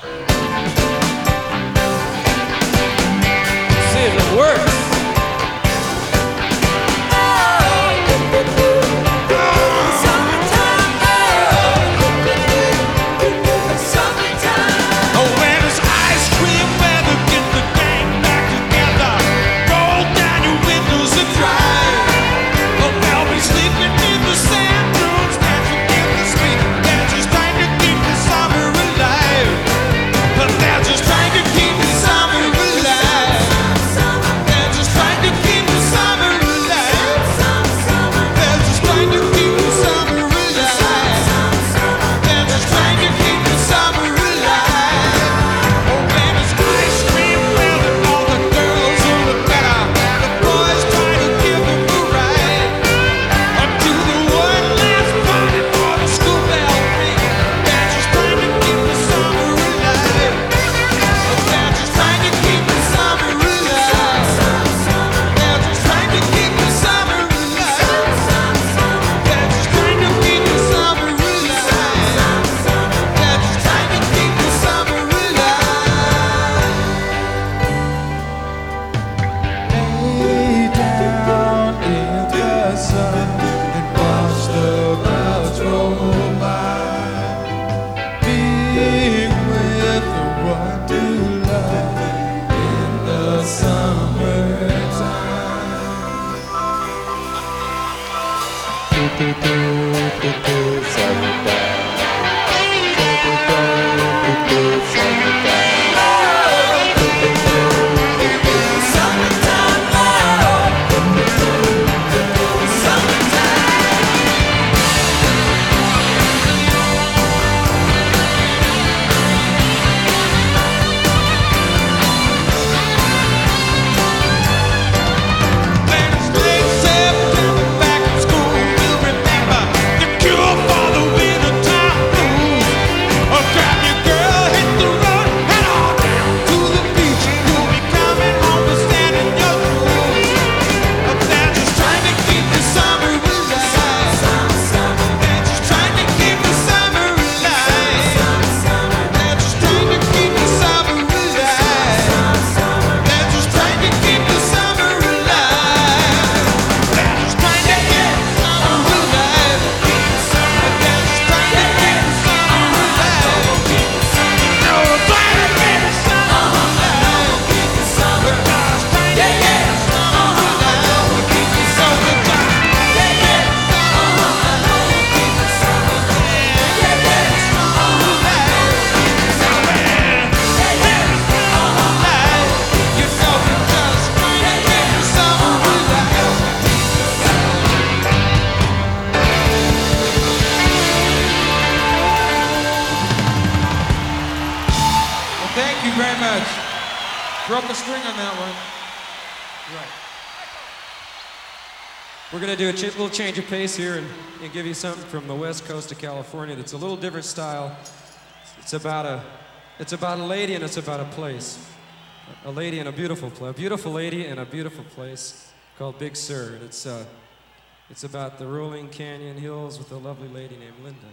See if it works. Thank you very much. Broke a string on that one. Right. We're going to do a little change of pace here and give you something from the west coast of California that's a little different style. It's about a lady and it's about a place. A lady and a beautiful place. A beautiful lady and a beautiful place called Big Sur. And it's about the rolling canyon hills with a lovely lady named Linda.